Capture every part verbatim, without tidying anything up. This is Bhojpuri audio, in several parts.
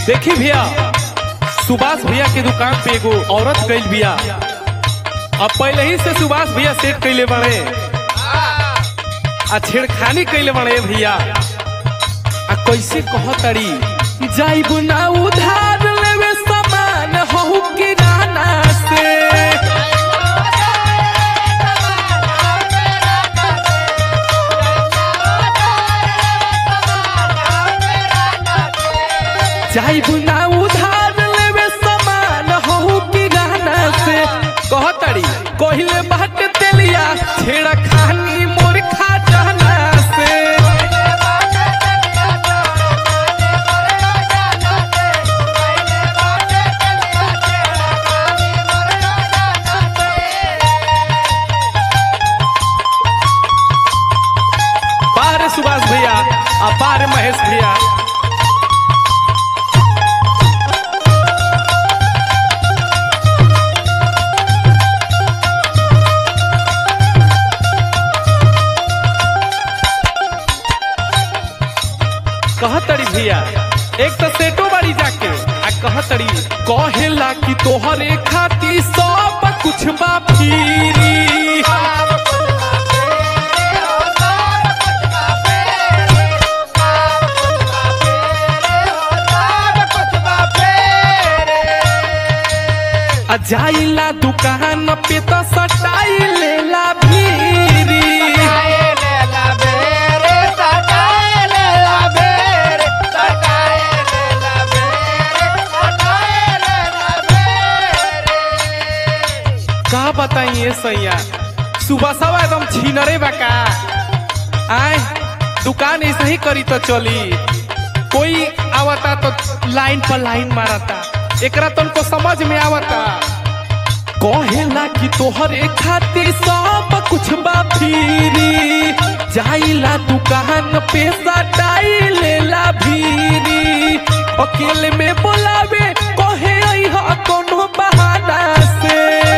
देखी भैया सुभाष भैया के दुकान पे एगो औरत गई भैया। अब पहले ही से सुभाष भैया सेट कैले बड़े आ छेड़खानी कैले बड़े भैया। आ कैसे कहतड़ी जाइब ना उधार लेवे सामान हो किराना से। जाइब ना उधार लेवे सामान हो किराना से। कहतड़ी कोहिले बाट तेलिया छेड़ा खानी मोर खा जाना से। बारे सुभाष भैया आ बारे महेश भैया। कहतड़ी भैया एक तो सेटो बाड़ी जाके आ कहतड़ी कहेला कि तोहरे खाती सब कुछ बा फ्री। आ जाइला दुकान पे तो सटाई लेला भीरी। का बताइए सैया सुबह सवा एकदम छीनरे बका। आए दुकान ऐसे ही करी तो चली। कोई आवता तो लाइन पर लाइन मारता एकरा तुमको समझ में आवता। कहेला कि तोहरे खातिर सब कुछ बा फ्री। जाइला दुकान पे सटाई लेला भीरी। अकेले में बोलावे कहे अइहा कोनो बहाना से।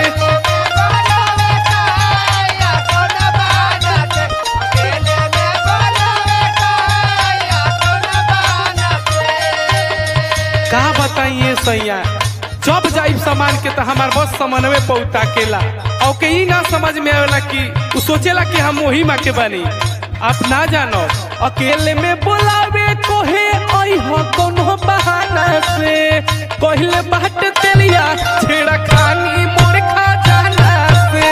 का बताइए सैया जब जाइब सामान के तो हमार बस समन्वय पहुंचा केला और के ही ना समझ में आवेला कि उ सोचेला कि हम वही माँ के बनी। आप ना जानो अकेले में बोलावे कोहे अइहा कोनो बहाना से। कहले बाट तेलिया छेड़ा खानी मोर खा जाना से।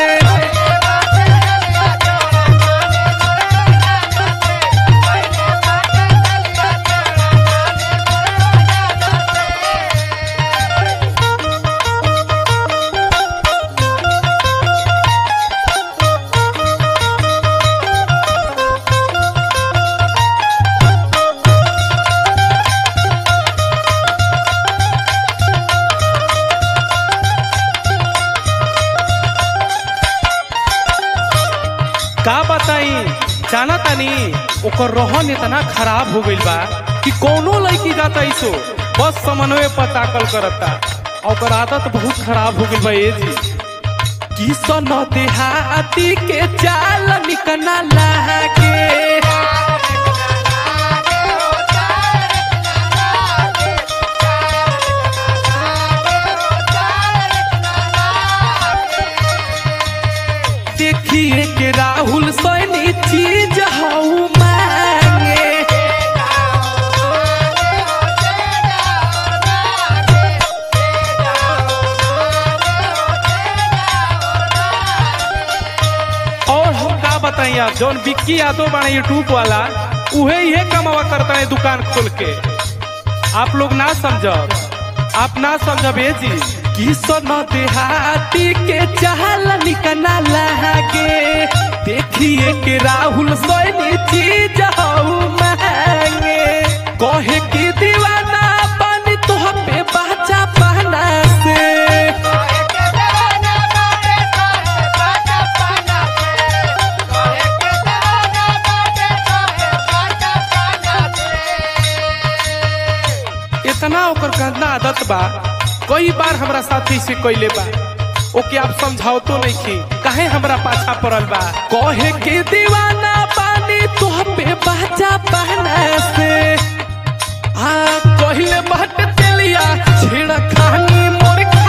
का बताई जाना तानी ओकर रहन इतना खराब हो गइल बा कि कोनो लड़की जाता इसो बस समन्वय पर ताकल करता। ओकर आदत बहुत खराब हो गइल बा। ए जी किसन देहाती के चाल निकना लागे। देखिए के राहुल सैनी चीज हऊ मांगे। और हम का बताइए जौन बिक्की यादव बना यूट्यूब वाला उहे ये कमावा करता है दुकान खोल के। आप लोग ना समझब आप ना समझब। ए जी किसन देहाती के चाल निकना लागे। देखिए के राहुल सैनी चीज हऊ मांगे। कहे कि दीवाना पानी तोह पे बाचा पाना से। इतना ओकर गंदा आदत बा कई बार हमरा साथी से कैले बा। ओके आप समझाओ तो नहीं की काहे हमरा पाछा पड़ल बा। कहे के दीवाना पानी तोह पे बाचा पाना से। आ कहले बाट तेलिया छेड़ा खानी मोर